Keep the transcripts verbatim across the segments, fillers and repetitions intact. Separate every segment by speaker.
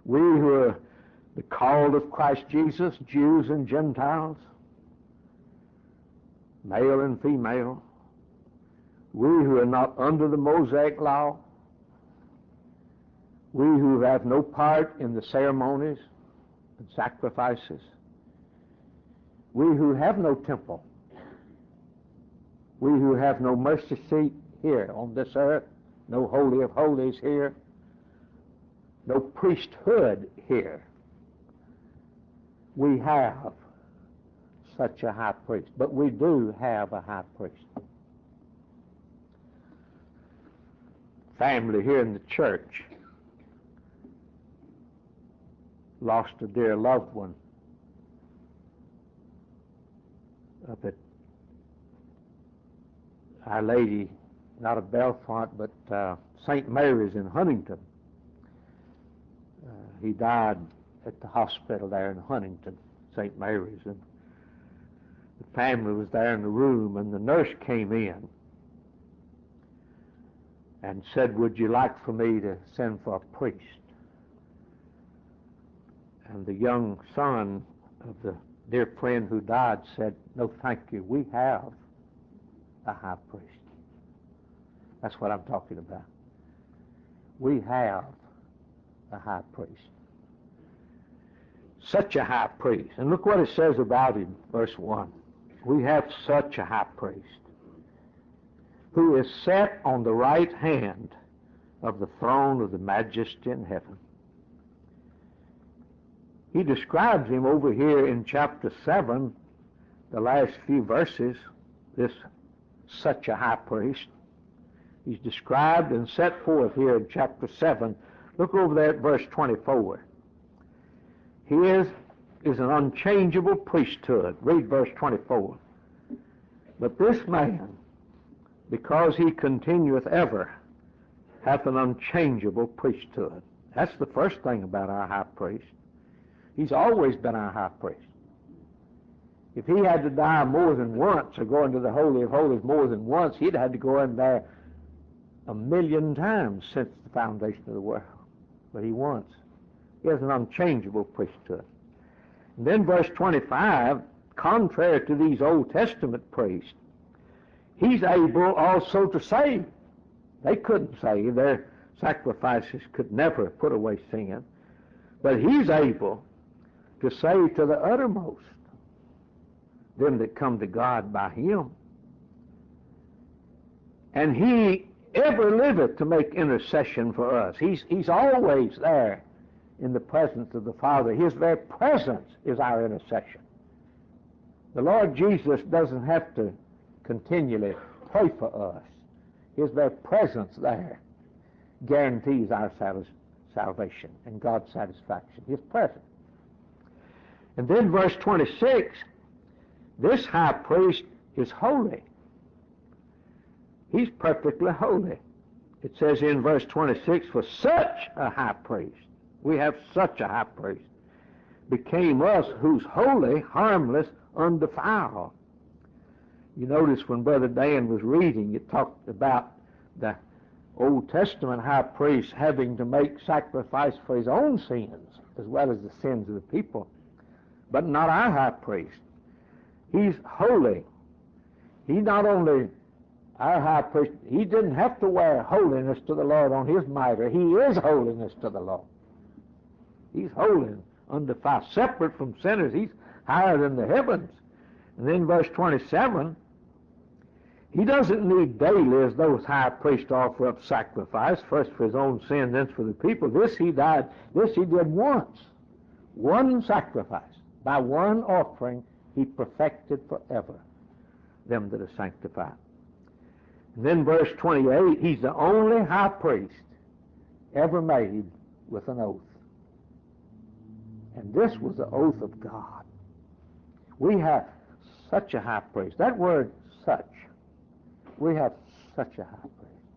Speaker 1: We who are the called of Christ Jesus, Jews and Gentiles, male and female, we who are not under the Mosaic law, we who have no part in the ceremonies and sacrifices, we who have no temple, we who have no mercy seat here on this earth, no Holy of Holies here, no priesthood here, we have such a high priest. But we do have a high priest. Family here in the church lost a dear loved one up at Our Lady, not of Bellefonte, but uh, Saint Mary's in Huntington. Uh, he died at the hospital there in Huntington, Saint Mary's, and the family was there in the room, and the nurse came in and said, "Would you like for me to send for a priest?" And the young son of the dear friend who died said, "No, thank you. We have a high priest." That's what I'm talking about. We have a high priest. Such a high priest. And look what it says about him, verse one. We have such a high priest who is set on the right hand of the throne of the Majesty in heaven. He describes him over here in chapter seven, the last few verses, this such a high priest. He's described and set forth here in chapter seven. Look over there at verse twenty-four. His is an unchangeable priesthood. Read verse twenty-four. But this man, because he continueth ever, hath an unchangeable priesthood. That's the first thing about our high priest. He's always been our high priest. If he had to die more than once or go into the Holy of Holies more than once, he'd had to go in there a million times since the foundation of the world. But he once. He has an unchangeable priesthood. And then verse twenty-five, contrary to these Old Testament priests, he's able also to save. They couldn't save. Their sacrifices could never put away sin. But he's able to save to the uttermost them that come to God by him. And he ever liveth to make intercession for us. He's, he's always there in the presence of the Father. His very presence is our intercession. The Lord Jesus doesn't have to continually pray for us. His very presence there guarantees our salvation and God's satisfaction. His presence. And then verse twenty-six, this high priest is holy. He's perfectly holy. It says in verse twenty-six, for such a high priest, we have such a high priest, became us who's holy, harmless, undefiled. You notice when Brother Dan was reading, it talked about the Old Testament high priest having to make sacrifice for his own sins as well as the sins of the people. But not our high priest. He's holy. He not only, our high priest, he didn't have to wear holiness to the Lord on his mitre. He is holiness to the Lord. He's holy, undefiled, separate from sinners. He's higher than the heavens. And then verse twenty-seven, he doesn't need daily as those high priests offer up sacrifice, first for his own sin, then for the people. This he died, this he did once. One sacrifice. By one offering, he perfected forever them that are sanctified. And then verse twenty-eight, he's the only high priest ever made with an oath. And this was the oath of God. We have such a high priest. That word, such, we have such a high priest.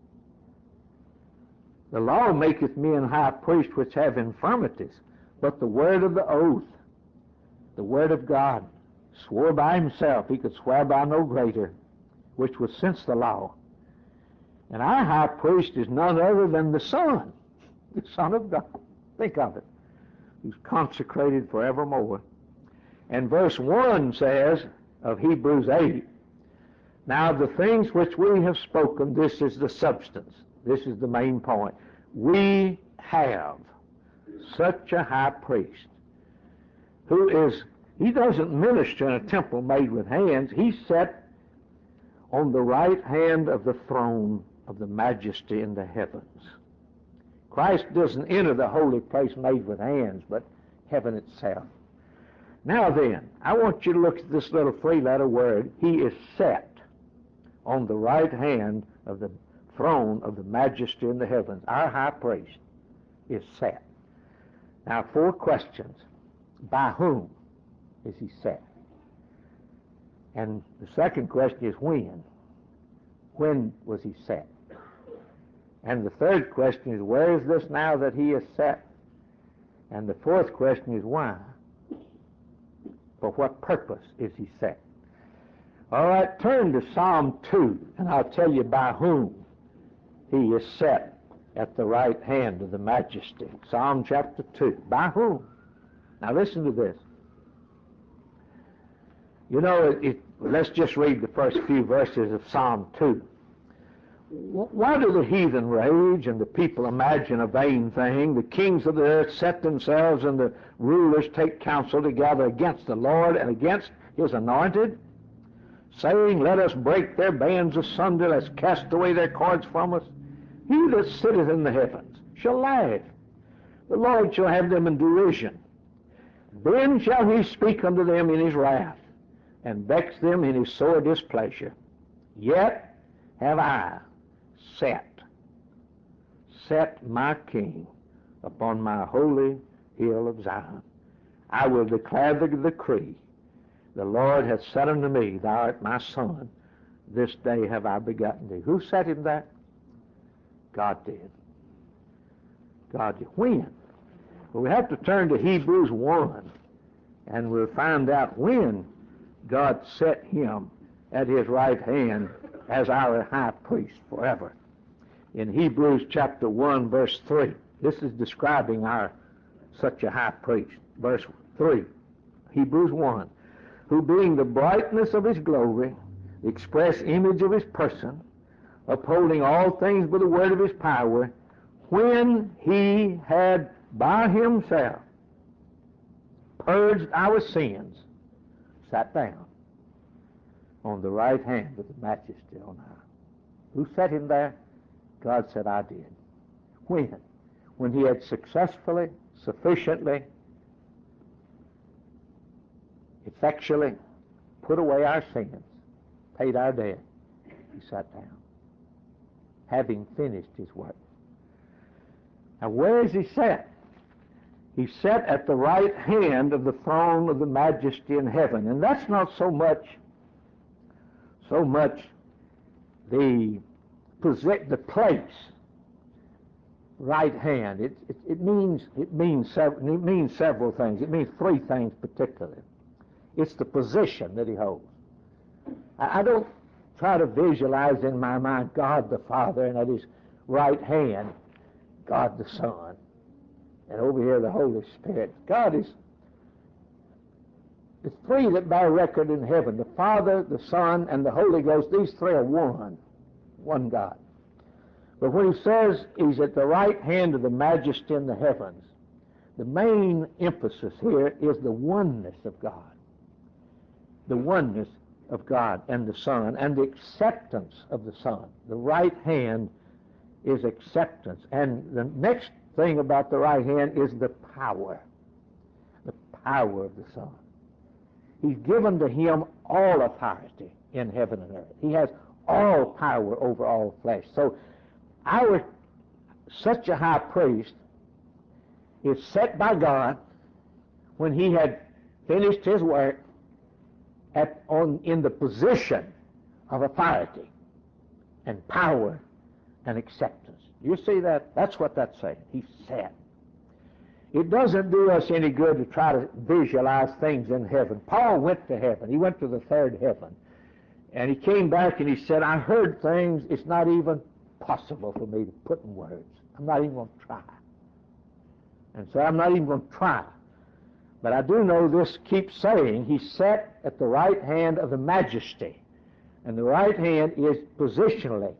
Speaker 1: The law maketh me an high priest which have infirmities, but the word of the oath, the word of God, swore by himself, he could swear by no greater, which was since the law. And our high priest is none other than the Son, the Son of God. Think of it. who's consecrated forevermore. And verse one says of Hebrews eight, now the things which we have spoken, this is the substance. This is the main point. We have such a high priest who is, he doesn't minister in a temple made with hands. He's set on the right hand of the throne of the majesty in the heavens. Christ doesn't enter the holy place made with hands, but heaven itself. Now then, I want you to look at this little three-letter word. He is set on the right hand of the throne of the majesty in the heavens. Our high priest is set. Now, four questions. By whom is he set? And the second question is when? When was he set? And the third question is, where is this now that he is set? And the fourth question is, why? For what purpose is he set? All right, turn to Psalm two, and I'll tell you by whom he is set at the right hand of the majesty. Psalm chapter two. By whom? Now listen to this. You know, it, it, let's just read the first few verses of Psalm two. Why do the heathen rage and the people imagine a vain thing? The kings of the earth set themselves and the rulers take counsel together against the Lord and against his anointed, saying, let us break their bands asunder, let's cast away their cords from us. He that sitteth in the heavens shall laugh. The Lord shall have them in derision. Then shall he speak unto them in his wrath, and vex them in his sore displeasure. Yet have I set, set my King upon my holy hill of Zion. I will declare the decree. The Lord hath said unto me, thou art my son. This day have I begotten thee. Who set him there? God did. God did. When? Well, we have to turn to Hebrews one, and we'll find out when God set him at his right hand as our high priest forever. In Hebrews chapter one, verse three, this is describing our such a high priest. Verse three, Hebrews one, who being the brightness of his glory, the express image of his person, upholding all things by the word of his power, when he had by himself purged our sins, sat down on the right hand of the majesty on high. Who set him there? God said, I did. When? When he had successfully, sufficiently, effectually put away our sins, paid our debt, he sat down, having finished his work. Now where is he set? He's set at the right hand of the throne of the majesty in heaven. And that's not so much so much the the place, right hand. It, it, it means it means several, it means several things. It means three things particularly. It's the position that he holds. I, I don't try to visualize in my mind God the Father, and at his right hand God the Son, and over here the Holy Spirit. God is the three that bear record in heaven: the Father, the Son, and the Holy Ghost. These three are one, one God. But when he says he's at the right hand of the majesty in the heavens, the main emphasis here is the oneness of God. The oneness of God and the Son, and the acceptance of the Son. The right hand is acceptance. And the next thing about the right hand is the power. The power of the Son. He's given to him all authority in heaven and earth. He has all power over all flesh. So our such a high priest is set by God when he had finished his work at on in the position of authority and power and acceptance. You see that? That's what that's saying. He's set. It doesn't do us any good to try to visualize things in heaven. Paul went to heaven. He went to the third heaven. And he came back and he said, I heard things it's not even possible for me to put in words. I'm not even going to try. And so I'm not even going to try. But I do know this keeps saying, he sat at the right hand of the majesty. And the right hand is positionally.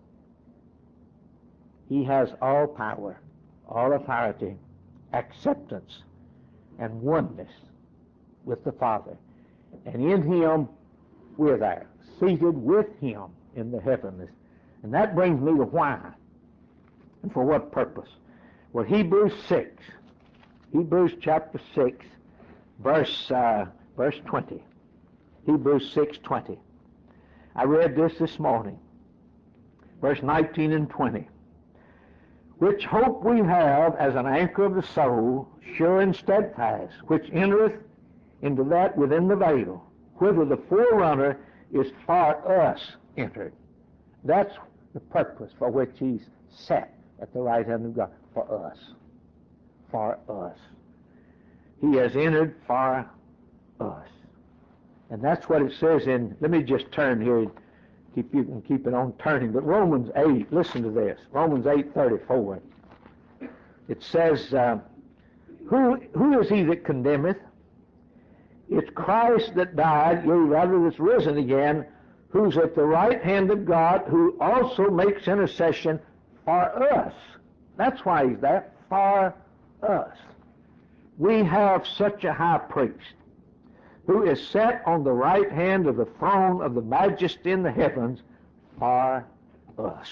Speaker 1: He has all power, all authority, acceptance, and oneness with the Father. And in him, we're there, seated with him in the heavenlies. And that brings me to why and for what purpose. Well, Hebrews six, Hebrews chapter six, verse, uh, verse twenty. Hebrews six twenty. I read this this morning, verse nineteen and twenty. Which hope we have as an anchor of the soul, sure and steadfast, which entereth into that within the veil, whither the forerunner is for us entered. That's the purpose for which he's set at the right hand of God, for us. For us. He has entered for us. And that's what it says in, let me just turn here, keep you can keep it on turning, but Romans eight, listen to this, Romans eight thirty-four. It says, uh, who, who is he that condemneth? It's Christ that died, yea, rather that's risen again, who's at the right hand of God, who also makes intercession for us. That's why he's there, for us. We have such a high priest who is set on the right hand of the throne of the majesty in the heavens for us.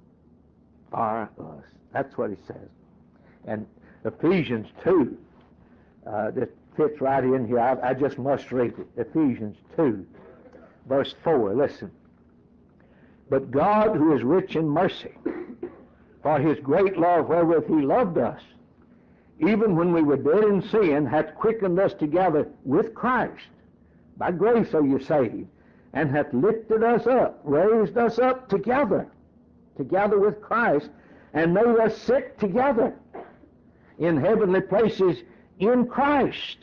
Speaker 1: For us. That's what he says. And Ephesians two, uh, that fits right in here. I, I just must read it. Ephesians two, verse four. Listen. But God, who is rich in mercy, for his great love wherewith he loved us, even when we were dead in sin, hath quickened us together with Christ. By grace are you saved, and hath lifted us up, raised us up together, together with Christ, and made us sit together in heavenly places in Christ.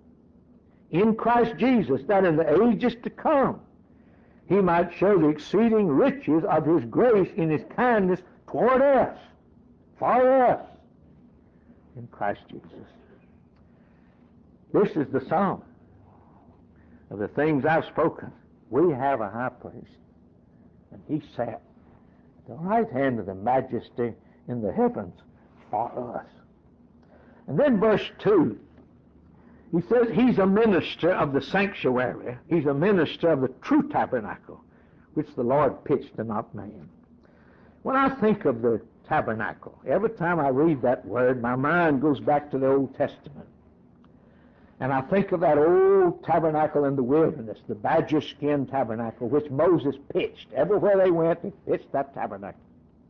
Speaker 1: In Christ Jesus, that in the ages to come he might show the exceeding riches of his grace in his kindness toward us, for us, in Christ Jesus. This is the sum of the things I've spoken. We have a high priest, and he sat at the right hand of the majesty in the heavens for us. And then verse two, he says he's a minister of the sanctuary. He's a minister of the true tabernacle, which the Lord pitched and not man. When I think of the tabernacle, every time I read that word, my mind goes back to the Old Testament. And I think of that old tabernacle in the wilderness, the badger skin tabernacle, which Moses pitched. Everywhere they went, they pitched that tabernacle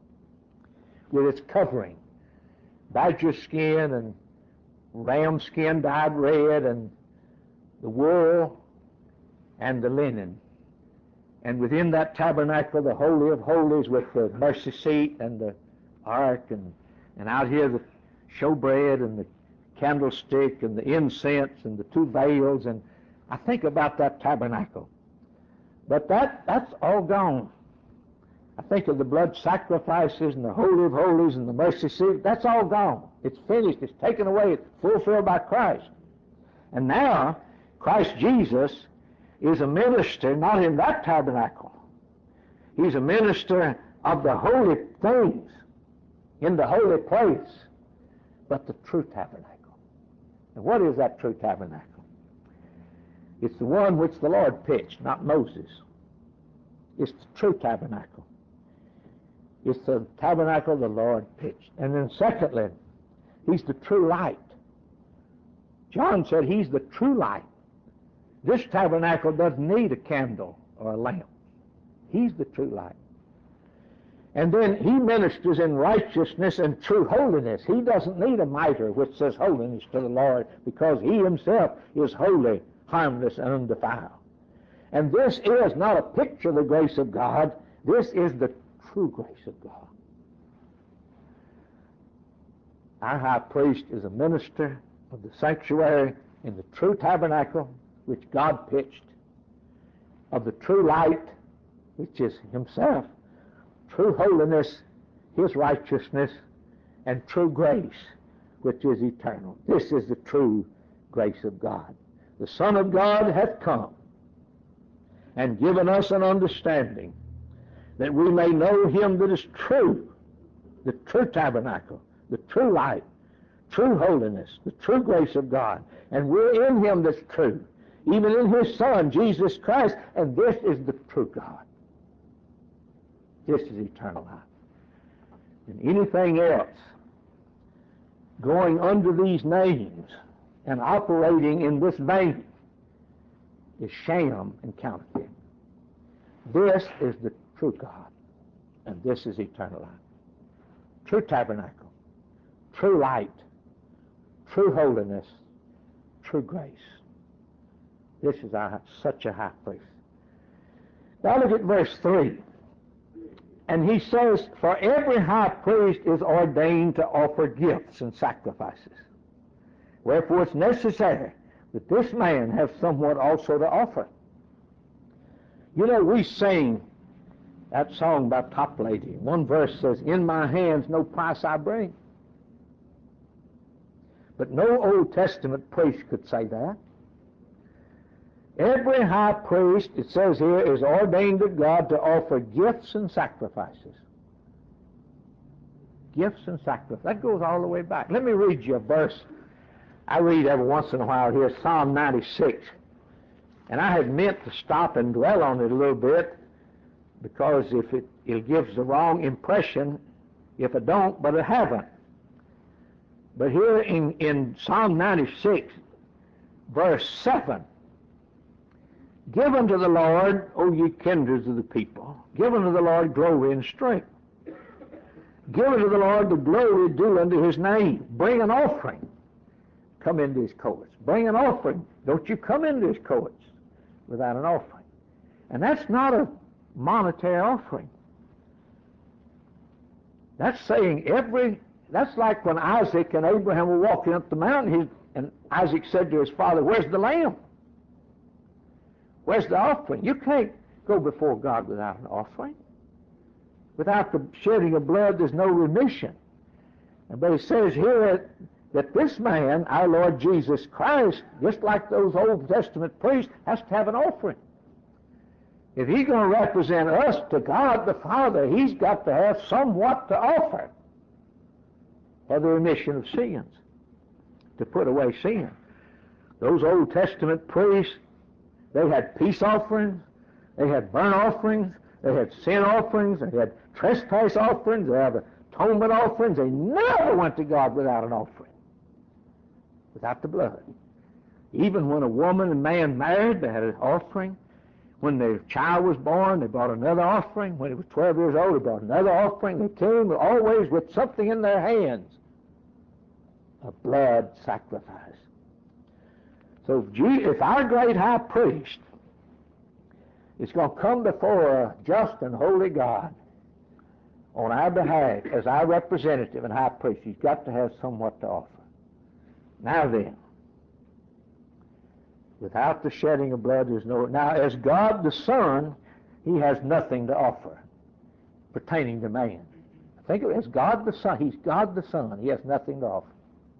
Speaker 1: with its covering, badger skin and ram skin dyed red, and the wool and the linen. And within that tabernacle, the Holy of Holies with the mercy seat and the ark, and, and out here the showbread and the candlestick and the incense and the two veils. And I think about that tabernacle. But that that's all gone. I think of the blood sacrifices and the Holy of Holies and the mercy seat. That's all gone. It's finished. It's taken away. It's fulfilled by Christ. And now, Christ Jesus is a minister not in that tabernacle. He's a minister of the holy things in the holy place, but the true tabernacle. And what is that true tabernacle? It's the one which the Lord pitched, not Moses. It's the true tabernacle. It's the tabernacle the Lord pitched. And then secondly, he's the true light. John said he's the true light. This tabernacle doesn't need a candle or a lamp. He's the true light. And then he ministers in righteousness and true holiness. He doesn't need a mitre which says holiness to the Lord, because he himself is holy, harmless, and undefiled. And this is not a picture of the grace of God. This is the true grace of God. Our high priest is a minister of the sanctuary in the true tabernacle which God pitched, of the true light, which is himself, true holiness, his righteousness, and true grace, which is eternal. This is the true grace of God. The Son of God hath come and given us an understanding that we may know him that is true, the true tabernacle, the true light, true holiness, the true grace of God. And we're in him that's true, even in his Son, Jesus Christ, and this is the true God. This is eternal life. And anything else going under these names and operating in this vein is sham and counterfeit. This is the true God, and this is eternal life. True tabernacle, true light, true holiness, true grace. This is our, such a high priest. Now look at verse three. And he says, for every high priest is ordained to offer gifts and sacrifices. Wherefore it's necessary that this man have somewhat also to offer. You know, we sing that song by Toplady. One verse says, in my hands no price I bring. But no Old Testament priest could say that. Every high priest, it says here, is ordained of God to offer gifts and sacrifices. Gifts and sacrifices. That goes all the way back. Let me read you a verse I read every once in a while here, Psalm ninety-six. And I had meant to stop and dwell on it a little bit, because if it, it gives the wrong impression if I don't, but I haven't. But here in, in Psalm ninety-six, verse seven, give unto the Lord, O ye kindreds of the people, give unto the Lord glory and strength. Give unto the Lord the glory due unto his name. Bring an offering. Come into his courts. Bring an offering. Don't you come into his courts without an offering. And that's not a monetary offering. That's saying every, that's like when Isaac and Abraham were walking up the mountain, he, and Isaac said to his father, where's the lamb? Where's the offering? You can't go before God without an offering. Without the shedding of blood, there's no remission. But it says here that this man, our Lord Jesus Christ, just like those Old Testament priests, has to have an offering. If he's going to represent us to God the Father, he's got to have somewhat to offer for the remission of sins, to put away sin. Those Old Testament priests, they had peace offerings, they had burnt offerings, they had sin offerings, they had trespass offerings, they had atonement offerings. They never went to God without an offering, without the blood. Even when a woman and man married, they had an offering. When their child was born, they brought another offering. When he was twelve years old, they brought another offering. They came always with something in their hands, a blood sacrifice. So if our great high priest is going to come before a just and holy God on our behalf as our representative and high priest, he's got to have somewhat to offer. Now then, without the shedding of blood, there's no... Now, as God the Son, he has nothing to offer pertaining to man. Think of it as God the Son. He's God the Son. He has nothing to offer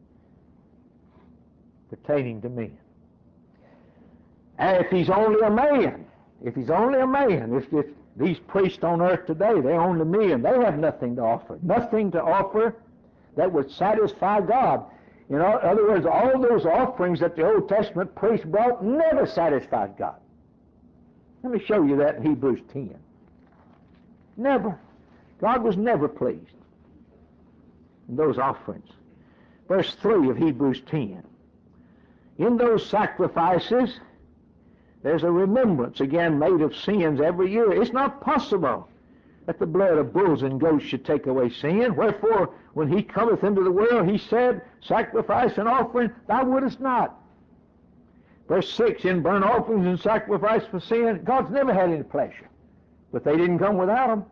Speaker 1: pertaining to men. And if he's only a man, if he's only a man, if, if these priests on earth today, they're only men, they have nothing to offer. Nothing to offer that would satisfy God. In other words, all those offerings that the Old Testament priests brought never satisfied God. Let me show you that in Hebrews ten. Never. God was never pleased in those offerings. Verse three of Hebrews ten. In those sacrifices, there's a remembrance again made of sins every year. It's not possible that the blood of bulls and goats should take away sin. Wherefore, when he cometh into the world, he said, sacrifice and offering thou wouldest not. Verse six, in burnt offerings and sacrifice for sin, God's never had any pleasure. But they didn't come without them.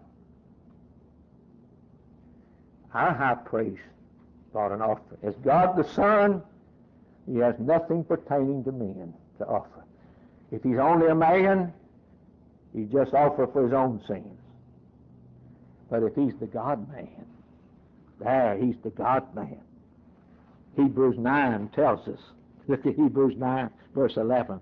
Speaker 1: Our high priest brought an offering. As God the Son, he has nothing pertaining to men to offer. If he's only a man, he just offers for his own sins. But if he's the God-man, there, he's the God-man. Hebrews nine tells us. Look at Hebrews nine, verse eleven.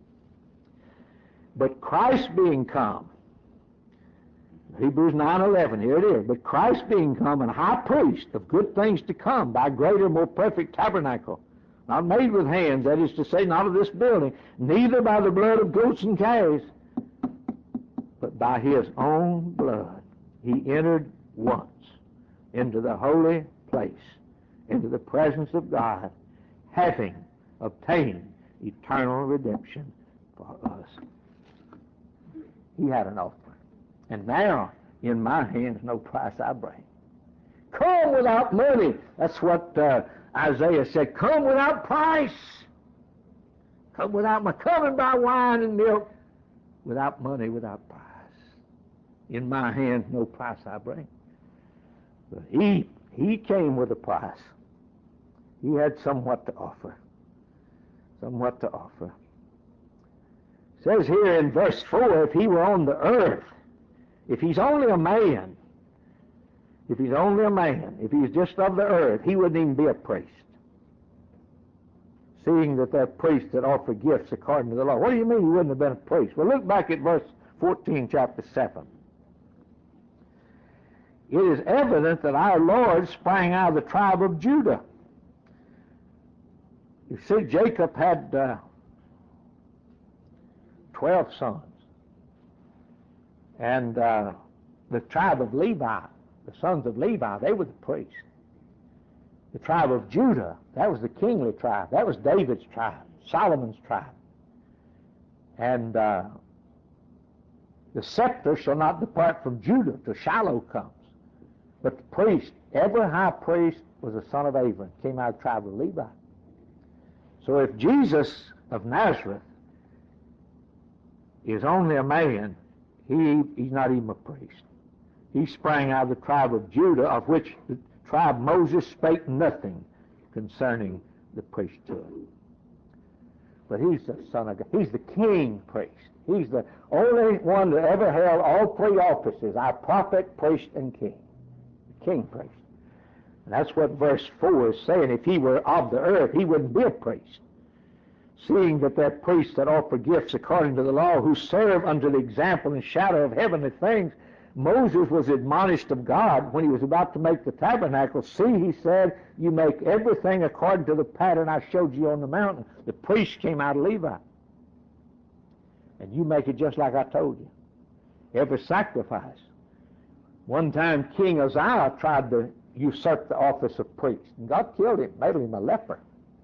Speaker 1: But Christ being come, Hebrews nine eleven, here it is. But Christ being come, and high priest of good things to come, by greater, more perfect tabernacle, not made with hands, that is to say, not of this building, neither by the blood of goats and calves, but by his own blood, he entered once into the holy place, into the presence of God, having obtained eternal redemption for us. He had an offering. And now, in my hands, no price I bring. Come without money. That's what uh, Isaiah said. Come without price. Come without money. Come and buy wine and milk. Without money, without price. In my hands, no price I bring. But he, he came with a price. He had somewhat to offer. Somewhat to offer. It says here in verse four, if he were on the earth, if he's only a man, if he's only a man, if he's just of the earth, he wouldn't even be a priest. Seeing that they're priests that offer gifts according to the law. What do you mean he wouldn't have been a priest? Well, look back at verse fourteen, chapter seven. It is evident that our Lord sprang out of the tribe of Judah. You see, Jacob had uh, twelve sons. And uh, the tribe of Levi, the sons of Levi, they were the priests. The tribe of Judah, that was the kingly tribe. That was David's tribe, Solomon's tribe. And uh, the scepter shall not depart from Judah till Shiloh comes. But the priest, every high priest was a son of Aaron, came out of the tribe of Levi. So if Jesus of Nazareth is only a man, he, he's not even a priest. He sprang out of the tribe of Judah, of which the tribe Moses spake nothing concerning the priesthood. But he's the son of God. He's the king priest. He's the only one that ever held all three offices, our prophet, priest, and king. The king priest. And that's what verse four is saying. If he were of the earth, he wouldn't be a priest. Seeing that they're priests that offer gifts according to the law, who serve unto the example and shadow of heavenly things, Moses was admonished of God when he was about to make the tabernacle. See, he said, you make everything according to the pattern I showed you on the mountain. The priest came out of Levi. And you make it just like I told you. Every sacrifice. One time King Uzziah tried to usurp the office of priest. And God killed him, made him a leper.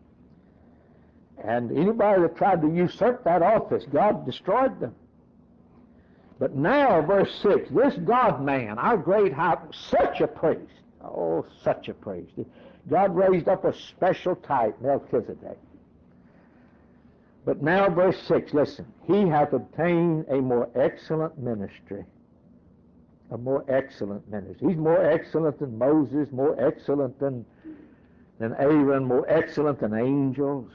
Speaker 1: And anybody that tried to usurp that office, God destroyed them. But now, verse six, this God-man, our great high, such a priest, oh, such a priest. God raised up a special type, Melchizedek. But now, verse six, listen, he hath obtained a more excellent ministry. A more excellent ministry. He's more excellent than Moses, more excellent than, than Aaron, more excellent than angels.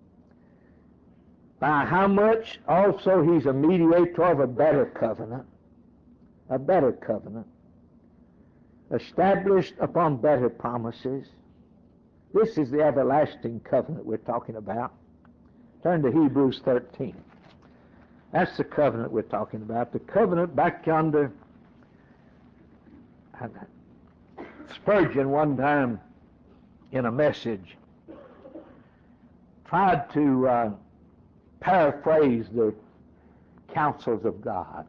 Speaker 1: By how much? Also he's a mediator of a better covenant. A better covenant. Established upon better promises. This is the everlasting covenant we're talking about. Turn to Hebrews thirteen. That's the covenant we're talking about. The covenant back yonder. Spurgeon one time in a message tried to uh, paraphrase the counsels of God.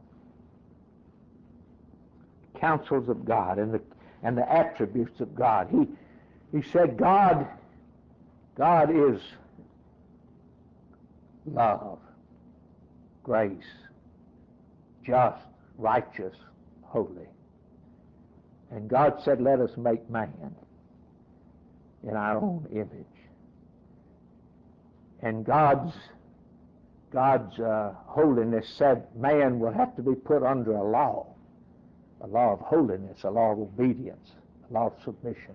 Speaker 1: Counsels of God and the and the attributes of God. He he said God God is love, grace, just, righteous, holy. And God said, let us make man in our own image. And God's God's uh, holiness said man will have to be put under a law, a law of holiness, a law of obedience, a law of submission.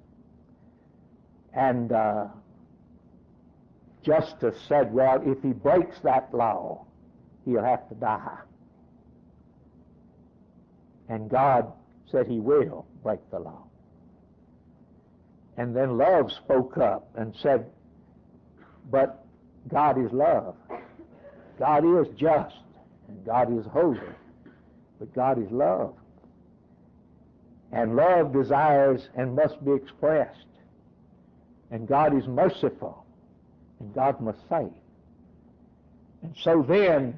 Speaker 1: And uh, justice said, well, if he breaks that law, he'll have to die. And God said he will break the law. And then love spoke up and said, but God is love. God is just, and God is holy, but God is love. And love desires and must be expressed. And God is merciful, and God must save. And so then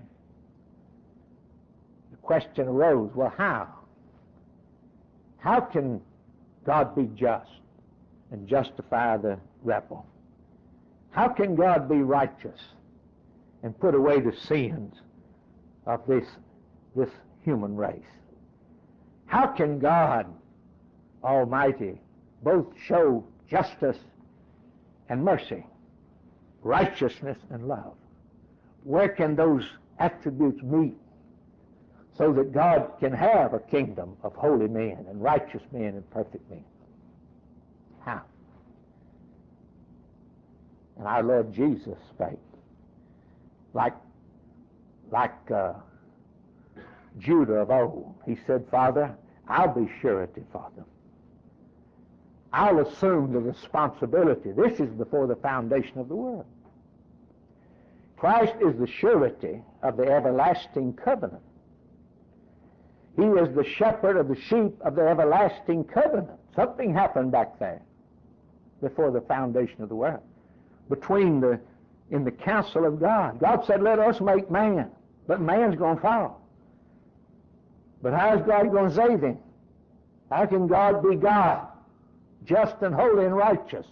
Speaker 1: the question arose, well, how? How can God be just and justify the rebel? How can God be righteous and put away the sins of this, this human race? How can God Almighty both show justice and mercy, righteousness and love? Where can those attributes meet so that God can have a kingdom of holy men and righteous men and perfect men? How? And our Lord Jesus spake like, like uh, Judah of old. He said, Father, I'll be surety for them. I'll assume the responsibility. This is before the foundation of the world. Christ is the surety of the everlasting covenant. He is the shepherd of the sheep of the everlasting covenant. Something happened back there before the foundation of the world. Between the, in the counsel of God. God said, let us make man. But man's going to fall. But how's God going to save him? How can God be God, just and holy and righteous,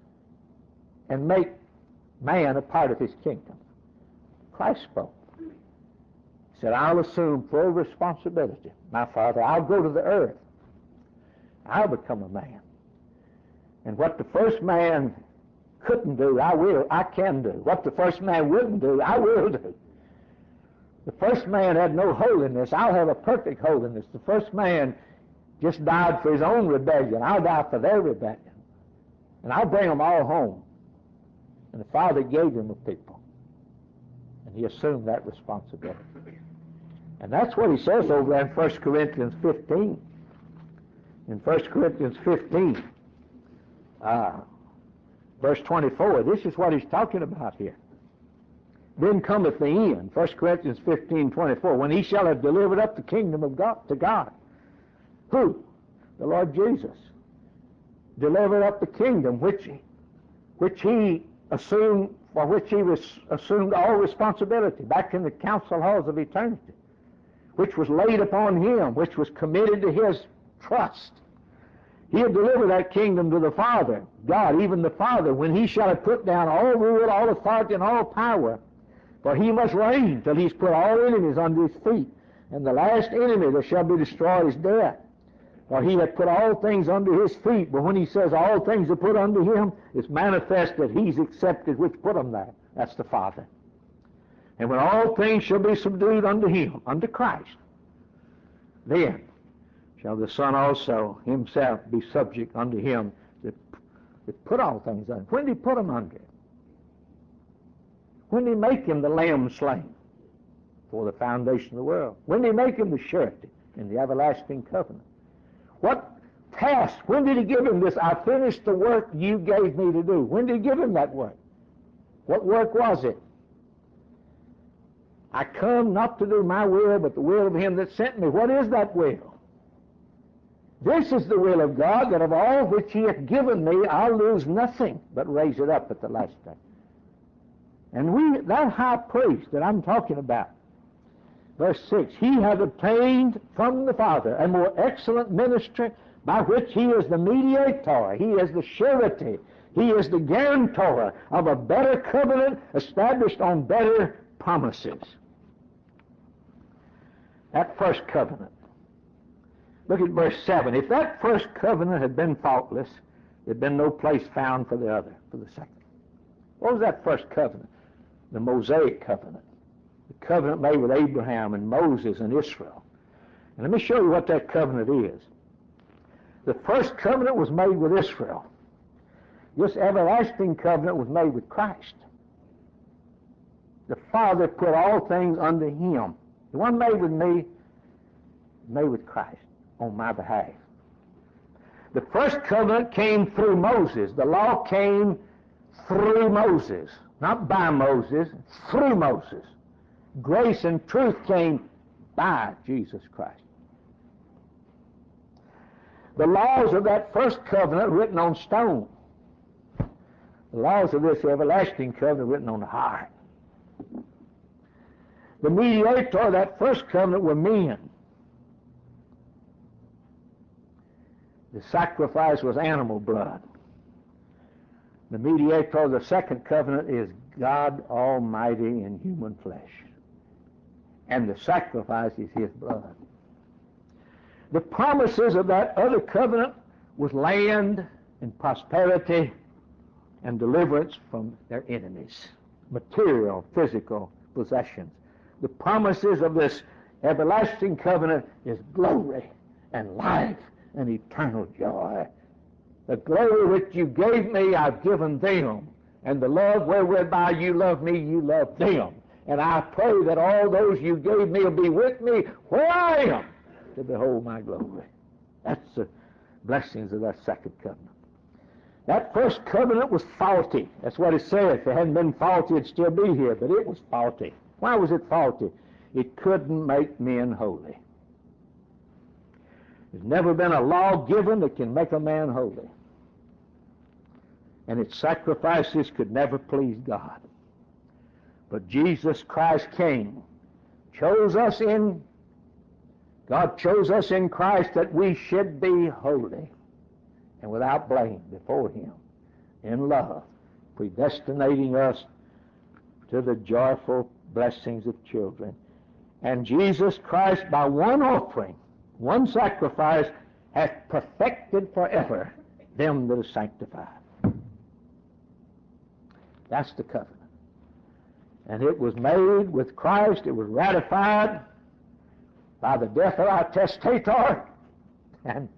Speaker 1: and make man a part of his kingdom? Christ spoke. He said, I'll assume full responsibility. My Father, I'll go to the earth. I'll become a man. And what the first man couldn't do, I will, I can do. What the first man wouldn't do, I will do. The first man had no holiness. I'll have a perfect holiness. The first man just died for his own rebellion. I'll die for their rebellion. And I'll bring them all home. And the Father gave him a people. And he assumed that responsibility. And that's what he says over there in First Corinthians fifteen. In First Corinthians fifteen, uh, verse twenty-four, this is what he's talking about here. Then cometh the end, First Corinthians fifteen, twenty-four, when he shall have delivered up the kingdom of God to God. Who? The Lord Jesus. Delivered up the kingdom which, which he assumed, for which he was assumed all responsibility back in the council halls of eternity, which was laid upon him, which was committed to his trust. He had delivered that kingdom to the Father, God, even the Father, when he shall have put down all rule, all authority, and all power. For he must reign till he's put all enemies under his feet. And the last enemy that shall be destroyed is death. For he hath put all things under his feet. But when he says all things are put under him, it's manifest that he's accepted which put them there. That's the Father. And when all things shall be subdued unto him, unto Christ, then shall the Son also himself be subject unto him that, that put all things under. When did he put them under? When did he make him the lamb slain? For the foundation of the world. When did he make him the surety in the everlasting covenant? What task? When did he give him this? I finished the work you gave me to do. When did he give him that work? What work was it? I come not to do my will, but the will of him that sent me. What is that will? This is the will of God, that of all which he hath given me, I'll lose nothing, but raise it up at the last day. And we, that high priest that I'm talking about, verse six, he hath obtained from the Father a more excellent ministry, by which he is the mediator, he is the surety, he is the guarantor of a better covenant established on better promises. That first covenant. Look at verse seven. If that first covenant had been faultless, there had been no place found for the other, for the second. What was that first covenant? The Mosaic covenant. The covenant made with Abraham and Moses and Israel. And let me show you what that covenant is. The first covenant was made with Israel. This everlasting covenant was made with Christ. The Father put all things under him. The one made with me, made with Christ on my behalf. The first covenant came through Moses. The law came through Moses, not by Moses, through Moses. Grace and truth came by Jesus Christ. The laws of that first covenant written on stone. The laws of this everlasting covenant written on the heart. The mediator of that first covenant were men. The sacrifice was animal blood. The mediator of the second covenant is God Almighty in human flesh. And the sacrifice is His blood. The promises of that other covenant was land and prosperity and deliverance from their enemies. Material, physical possessions. The promises of this everlasting covenant is glory and life and eternal joy. The glory which you gave me, I've given them. And the love whereby you love me, you love them. And I pray that all those you gave me will be with me where I am to behold my glory. That's the blessings of that second covenant. That first covenant was faulty. That's what it said. If it hadn't been faulty, it'd still be here. But it was faulty. Why was it faulty? It couldn't make men holy. There's never been a law given that can make a man holy. And its sacrifices could never please God. But Jesus Christ came, chose us in, God chose us in Christ that we should be holy and without blame before Him in love, predestinating us to the joyful blessings of children. And Jesus Christ, by one offering, one sacrifice, hath perfected forever them that are sanctified. That's the covenant. And it was made with Christ. It was ratified by the death of our testator. And,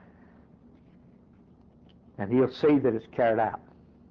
Speaker 1: and He'll see that it's carried out.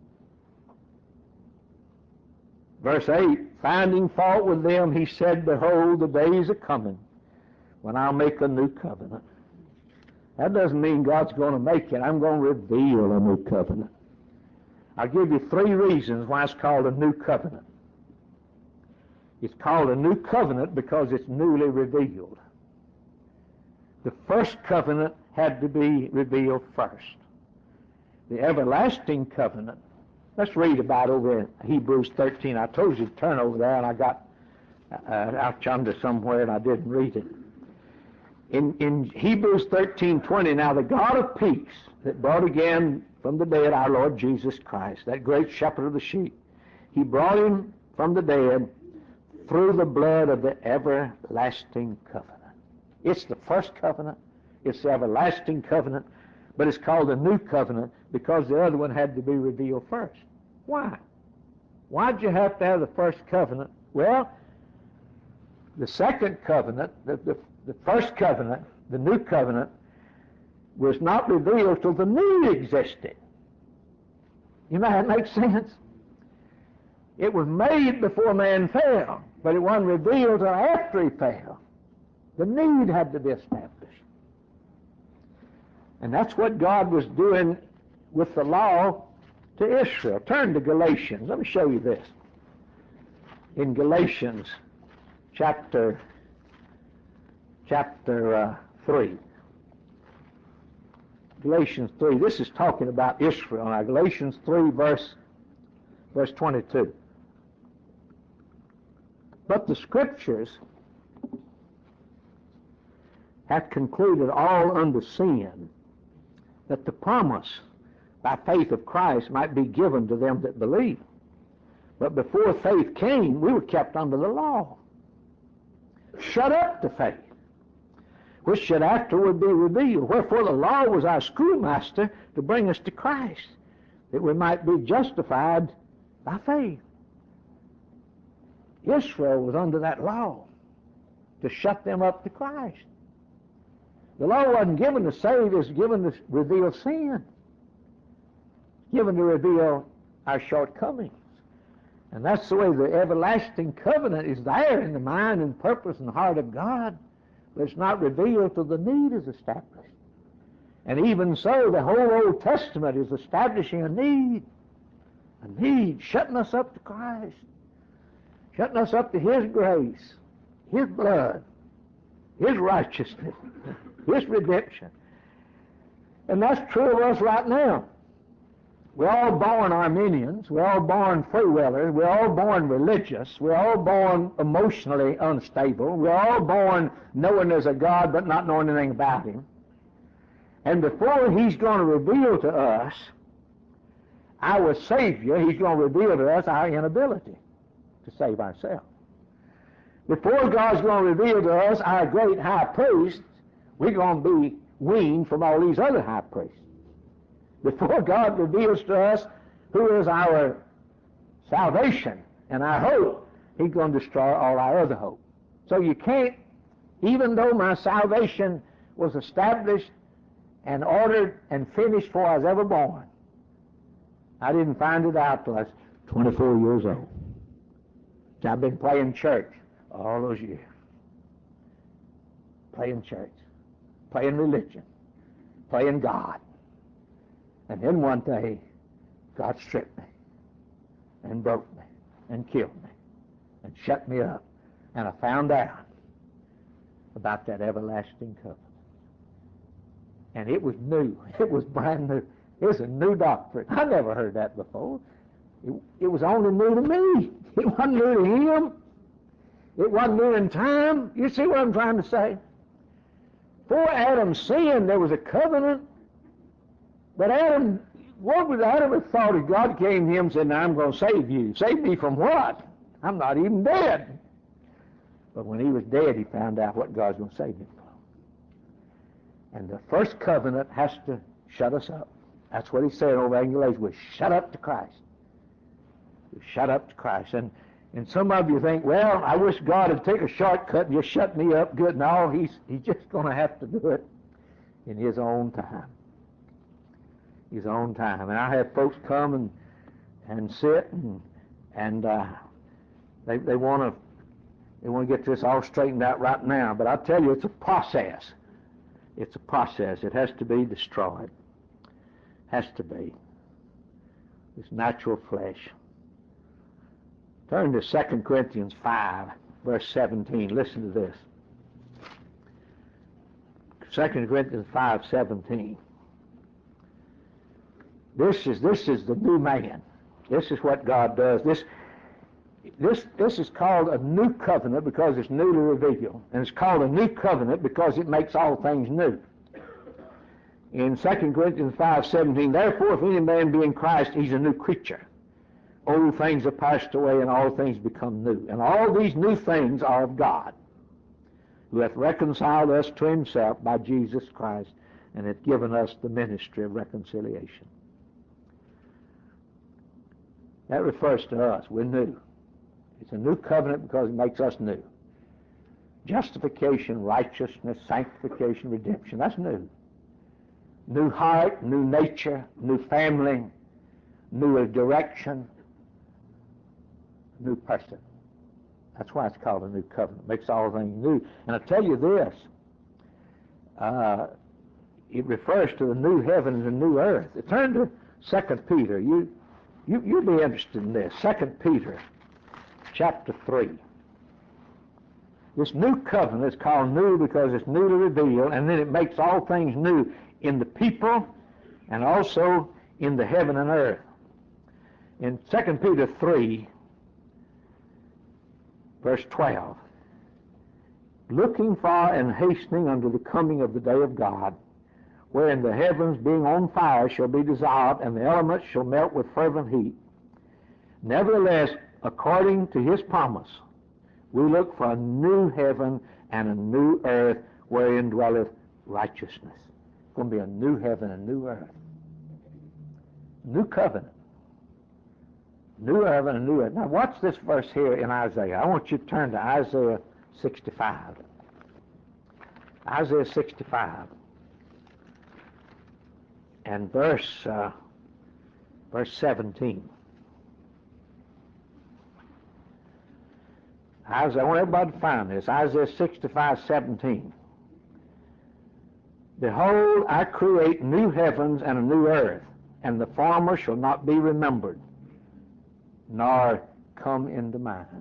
Speaker 1: Verse eight, finding fault with them, He said, behold, the days are coming when I'll make a new covenant. That doesn't mean God's going to make it. I'm going to reveal a new covenant. I'll give you three reasons why it's called a new covenant. It's called a new covenant because it's newly revealed. The first covenant had to be revealed first. The everlasting covenant, let's read about over in Hebrews thirteen. I told you to turn over there, and I got uh, out yonder somewhere, and I didn't read it. In, in Hebrews thirteen twenty, now the God of peace that brought again from the dead our Lord Jesus Christ, that great shepherd of the sheep, He brought Him from the dead through the blood of the everlasting covenant. It's the first covenant. It's the everlasting covenant. But it's called a new covenant because the other one had to be revealed first. Why? Why'd you have to have the first covenant? Well, the second covenant, the, the, the first covenant, the new covenant, was not revealed till the need existed. You know how that makes sense? It was made before man fell, but it wasn't revealed till after he fell. The need had to be established. And that's what God was doing with the law to Israel. Turn to Galatians. Let me show you this. In Galatians chapter chapter uh, three. Galatians three. This is talking about Israel. Now, Galatians three, verse verse twenty-two. But the Scriptures have concluded all unto sin, that the promise by faith of Christ might be given to them that believe. But before faith came, we were kept under the law, shut up to faith, which should afterward be revealed. Wherefore the law was our schoolmaster to bring us to Christ, that we might be justified by faith. Israel was under that law to shut them up to Christ. The law wasn't given to save, it was given to reveal sin, given to reveal our shortcomings. And that's the way the everlasting covenant is there in the mind and purpose and heart of God, but it's not revealed till the need is established. And even so, the whole Old Testament is establishing a need, a need, shutting us up to Christ, shutting us up to His grace, His blood, His righteousness, His redemption. And that's true of us right now. We're all born Arminians. We're all born free willers. We're all born religious. We're all born emotionally unstable. We're all born knowing there's a God but not knowing anything about Him. And before He's going to reveal to us our Savior, He's going to reveal to us our inability to save ourselves. Before God's going to reveal to us our great high priest, we're going to be weaned from all these other high priests. Before God reveals to us who is our salvation and our hope, He's going to destroy all our other hope. So you can't, even though my salvation was established and ordered and finished before I was ever born, I didn't find it out till I was twenty-four years old. So I've been playing church all those years. Playing church, playing religion, playing God. And then one day, God stripped me and broke me and killed me and shut me up. And I found out about that everlasting covenant. And it was new. It was brand new. It was a new doctrine. I never heard that before. It, it was only new to me. It wasn't new to Him. It wasn't new in time. You see what I'm trying to say? Before Adam sinned, there was a covenant. But Adam, what would Adam have thought if God came to him and said, now I'm going to save you? Save me from what? I'm not even dead. But when he was dead, he found out what God's going to save him from. And the first covenant has to shut us up. That's what he said over in Galatians. We're shut up to Christ. We're shut up to Christ. And, and some of you think, well, I wish God would take a shortcut and just shut me up good. No, he's, he's just going to have to do it in His own time. His own time. And I have folks come and and sit and and uh, they they want to they want to get this all straightened out right now. But I tell you, it's a process. It's a process. It has to be destroyed. Has to be. This natural flesh. Turn to Second Corinthians five, verse seventeen. Listen to this. Second Corinthians five, seventeen. This is this is the new man. This is what God does. This this this is called a new covenant because it's newly revealed, and it's called a new covenant because it makes all things new. In Second Corinthians five seventeen, therefore, if any man be in Christ, he's a new creature. Old things are passed away, and all things become new. And all these new things are of God, who hath reconciled us to Himself by Jesus Christ, and hath given us the ministry of reconciliation. That refers to us. We're new. It's a new covenant because it makes us new. Justification, righteousness, sanctification, redemption, that's new. New heart, new nature, new family, new direction, new person. That's why it's called a new covenant. It makes all things new. And I tell you this, uh, it refers to the new heaven and the new earth. Turn to Second Peter. You You, you'll be interested in this. Second Peter, chapter three. This new covenant is called new because it's newly revealed, and then it makes all things new in the people and also in the heaven and earth. In Second Peter three, verse twelve, looking for and hastening unto the coming of the day of God, wherein the heavens being on fire shall be dissolved, and the elements shall melt with fervent heat. Nevertheless, according to His promise, we look for a new heaven and a new earth wherein dwelleth righteousness. It's going to be a new heaven and new earth. New covenant. New heaven and new earth. Now watch this verse here in Isaiah. I want you to turn to Isaiah sixty-five. Isaiah sixty-five. And verse uh, verse seventeen. Isaiah, I want everybody to find this. Isaiah sixty-five, seventeen. Behold, I create new heavens and a new earth, and the former shall not be remembered, nor come into mind.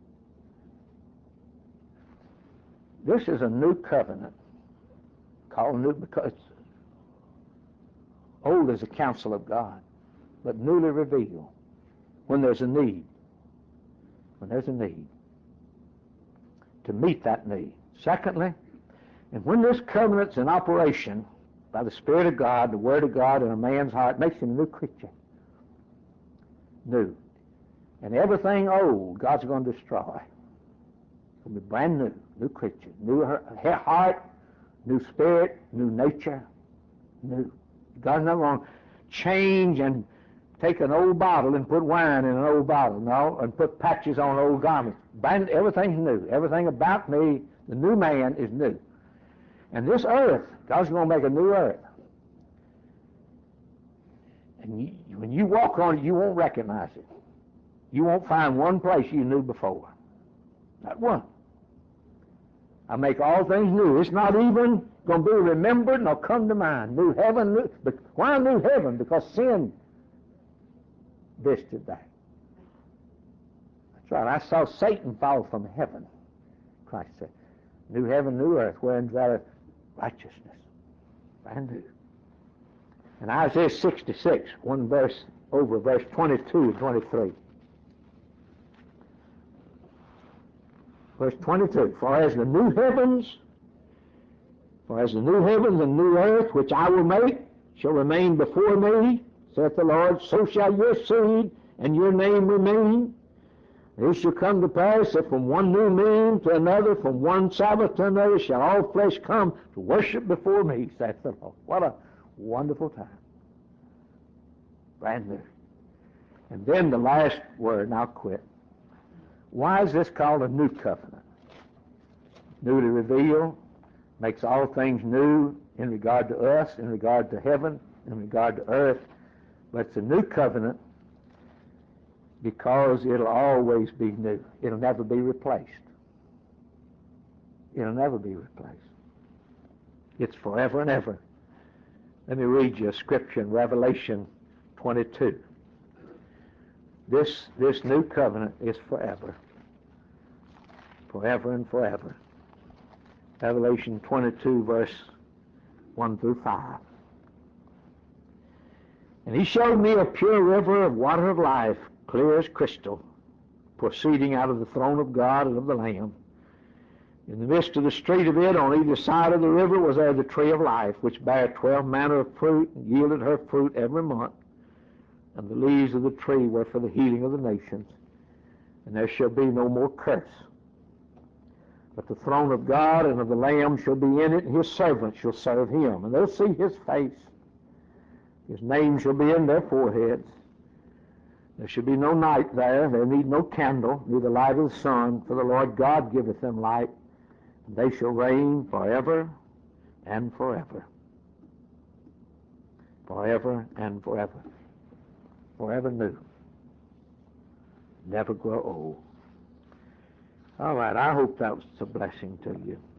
Speaker 1: This is a new covenant, called new because old is the counsel of God, but newly revealed when there's a need. When there's a need. To meet that need. Secondly, and when this covenant's in operation by the Spirit of God, the Word of God in a man's heart, makes him a new creature. New. And everything old, God's going to destroy. It's going to be brand new, new creature, new heart, new spirit, new nature, new. God's not going to change and take an old bottle and put wine in an old bottle, no, and put patches on old garments. Brand, everything's new. Everything about me, the new man, is new. And this earth, God's going to make a new earth. And you, when you walk on it, you won't recognize it. You won't find one place you knew before. Not one. I make all things new. It's not even going to be remembered nor come to mind. New heaven, new. But why new heaven? Because sin visited that. That's right. I saw Satan fall from heaven. Christ said, new heaven, new earth, wherein dwelleth righteousness. Brand new. And Isaiah sixty-six, one verse over, verse twenty-two and twenty-three. Verse twenty-two, for as the new heavens, for as the new heavens and new earth, which I will make, shall remain before me, saith the Lord, so shall your seed and your name remain. It shall come to pass that from one new moon to another, from one Sabbath to another, shall all flesh come to worship before me, saith the Lord. What a wonderful time. Brand new. And then the last word, and I'll quit. Why is this called a new covenant? Newly revealed, makes all things new in regard to us, in regard to heaven, in regard to earth. But it's a new covenant because it'll always be new. It'll never be replaced. It'll never be replaced. It's forever and ever. Let me read you a scripture in Revelation twenty-two. This, this new covenant is forever. Forever and forever. Revelation twenty-two, verse one through five. And he showed me a pure river of water of life, clear as crystal, proceeding out of the throne of God and of the Lamb. In the midst of the street of it, on either side of the river, was there the tree of life, which bare twelve manner of fruit, and yielded her fruit every month. And the leaves of the tree were for the healing of the nations. And there shall be no more curse. But the throne of God and of the Lamb shall be in it, and his servants shall serve him. And they'll see his face. His name shall be in their foreheads. There shall be no night there. There need no candle, neither light of the sun, for the Lord God giveth them light. And they shall reign forever and forever. Forever and forever. Forever new. Never grow old. All right, I hope that was a blessing to you.